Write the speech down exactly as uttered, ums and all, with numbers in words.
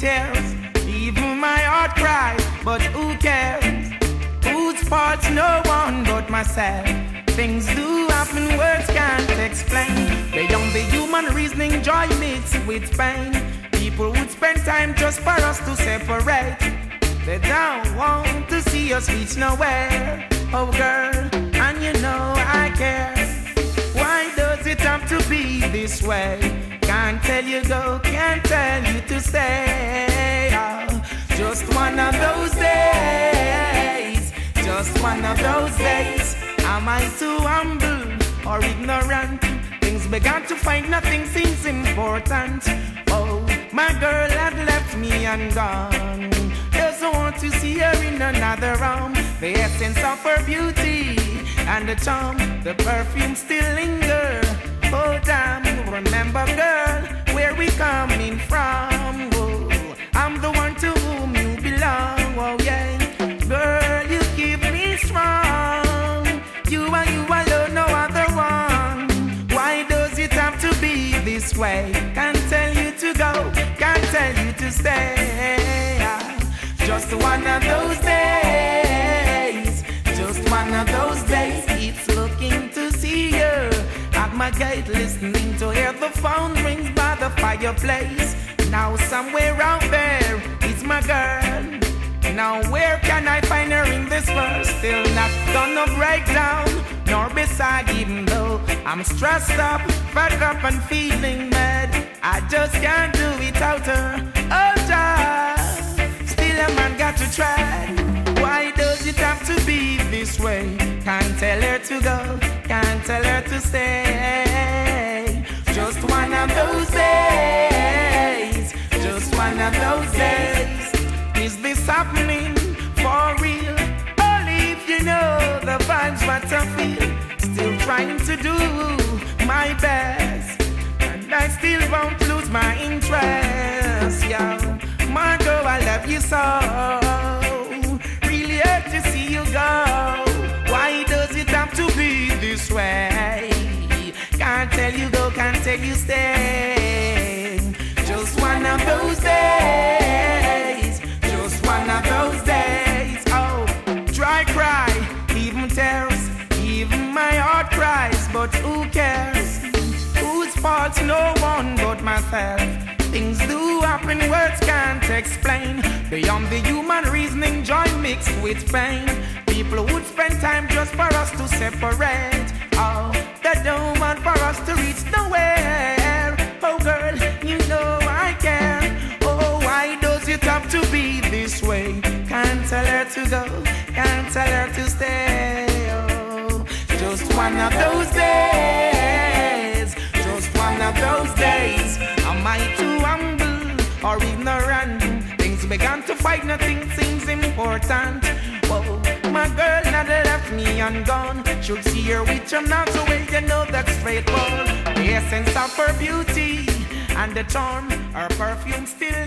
tears, even my heart cries, but who cares? Whose fault's no one but myself. Things do happen, words can't explain. Beyond the human reasoning, joy mixed with pain. People would spend time just for us to separate. They don't want to see us reach nowhere. Oh girl, and you know I care. Why does it have to be this way? Can't tell you go, can't tell you to stay. Oh, just one of those days. Just one of those days. Am I too humble or ignorant? Things began to find nothing seems important. Oh, my girl had left me and gone. Doesn't want to see her in another room. The essence of her beauty and the charm, the perfume still linger. Oh damn, remember girl, where we coming from? Oh, I'm the one to whom you belong. Oh yeah, girl, you keep me strong. You and you alone, no other one. Why does it have to be this way? Can't tell you to go, can't tell you to stay. Just one of those days. Just one of those days. It's looking to see you at my gate, listening to hear the phone rings by the fireplace. Now somewhere out there is my girl. Now where can I find her in this world? Still not gonna break down, nor beside, even though I'm stressed up, fed up and feeling mad. I just can't do without her. Oh God, still a man got to try. Why does it have to be this way? Can't tell her to go, can't tell her to stay. Just one of those days. Just one of those days. Is this happening for real? Only if you know the vibes what I feel. Still trying to do my best, and I still won't lose my interest. Yeah, Margot, I love you so. Really hurt to see you go. Why does it have to be this way? Can't tell you go, can't tell you stay. Just one of those days. Just one of those days. Oh, dry cry, even tears, even my heart cries, but who cares? Whose fault's no one but myself. Things do happen, words can't explain. Beyond the human reasoning, joy mixed with pain. People would spend time just for us to separate. Oh, they don't want for us to reach nowhere. Oh girl, you know I care. Oh, why does it have to be this way? Can't tell her to go, can't tell her to stay. Oh, just one of those days. Just one of those days. Am I too humble or ignorant? Things began to fight, nothing seems important. Whoa, my girl now they left me and gone. Should see her with her now, so well you know that's straightforward. The essence of her beauty and the charm, her perfume still